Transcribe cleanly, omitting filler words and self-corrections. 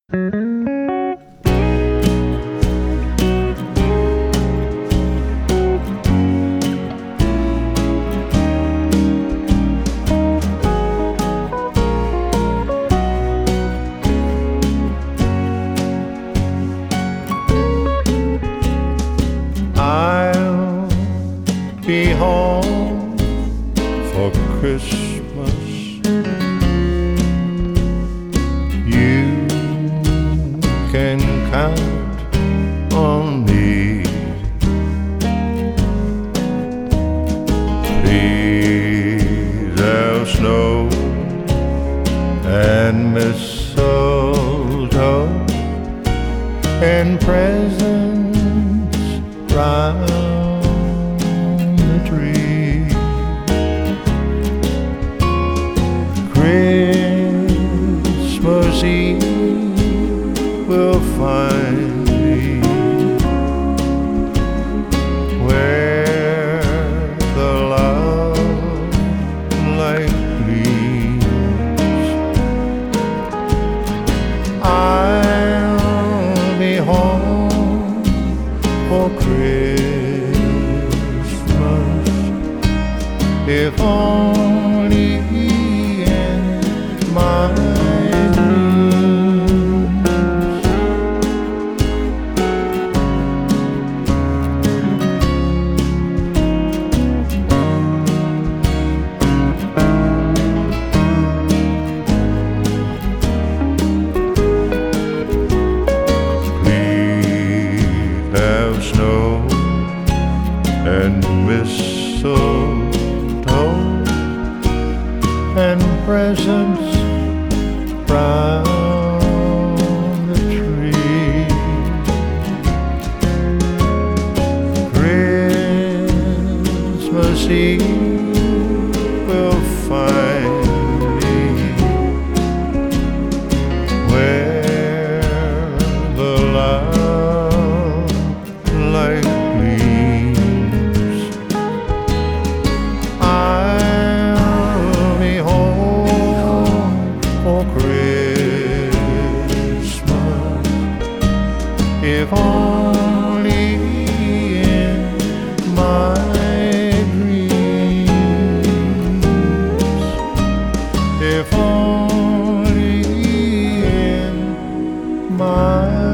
I'll be home for Christmas. You can count on me. Please have snow and mistletoe and presents round the tree. Christmas Eve will find me where the love light gleams. I'll be home for Christmas, if only in my dreams. Please have snow and mistletoe and presents round the tree. Christmas Eve will find me where the love light gleams. I'll be home for Christmas, if only in my dreams, if only in my